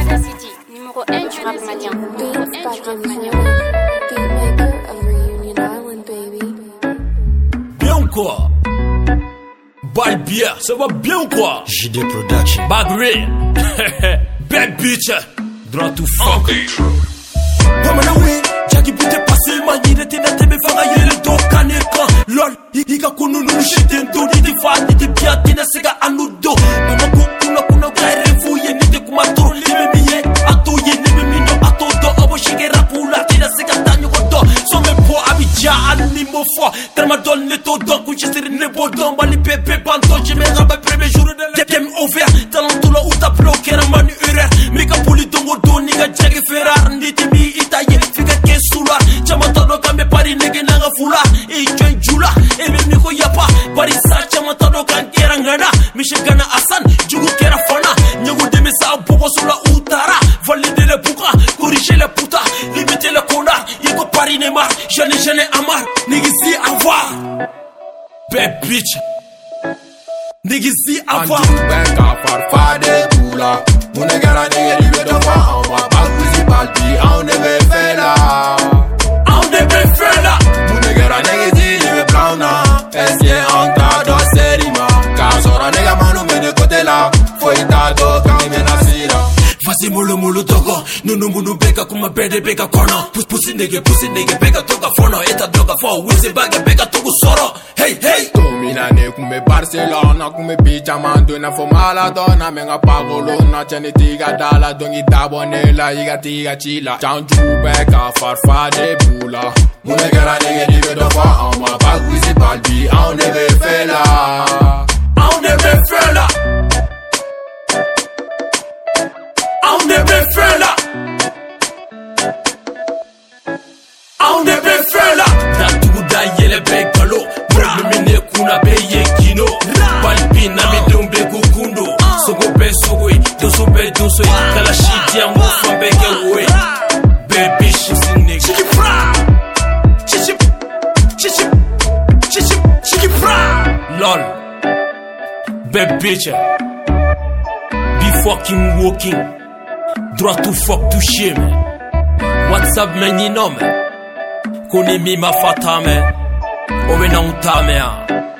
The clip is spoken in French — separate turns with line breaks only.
City, numéro 1 du rap malien. Numéro 1 du rap malien.
Bien ou quoi? Balle bière, ça va bien ou quoi?
JD Production.
Bad Ray. Bad bitch. Droit to fuck. Pamanawe, Jackie Bute passé, Magine Tenate me fanga yele do kaneka. Lol, Ika kununu shiten do, Niti fa, niti bia, tina sega anudo. Mama kuna gaire fuye, niti kumatoro, lime miye, ato ye, lime minyo, ato do, abo shigera pula, tina sega tanyo kodo. So me po abidja, animo fo, terma don neto don, kuchesiri nebo don, bali pepe banton, jime raba preme jour de la game over. Talentula uta bloquer manu erreur, mika poli dongo do, niga jage ferrar, niti mi itaye, fika ke sular, chamata do kambe pari nege nanga fula, e join jula, e me miko yapa, pari sa chamata do kan kerangana, mishigana asan, jugu kera fana, nyagu deme sa boko sula utara, valider le puka, corriger le puta, limiter le connard, yego pari Neymar, jeune amar, nigga si avoir, bad bitch, nigga si avoir.
Benka farfade pula, munegara nigga ribe do fa, on va pas kuzi balbi, on nebe fela,
on nebe fela,
munegara nigga di ribe blauna, esye anta do serima, kasora nigga manu mene kote la, foi dado kami mena sira.
Fasi mulu togo, nunu beka kuma bede beka kono. Pussy nigga beka toga fono. Eta droga fo, wizi baga beka togo soro. Hey.
Tomina ne kume Barcelona, kume picha manduna fo Maladona. Menga pagolona, chene tiga dala, dongi dabonela, iga tiga chila. Chanju beka farfade bula. Munegara nigga dibe do fa, on ma bag wizi balbi, on nebe fela.
On nebe fela. On nebe fela. On nebe fela. Da tugu da yele be galo. Mine kuna be ye kino. Balbi na mi dumbe kukundo. Sogo be sogo doso be doso. Kala shiti amu fambe ke we. Baby she's in nigga. Chiki fra. Chiki fra. Lol. Bad bitch. Be fucking walking. Droit to fuck to shit, man. WhatsApp man, you know, man. Kone mi ma fata, man. Owe na utame,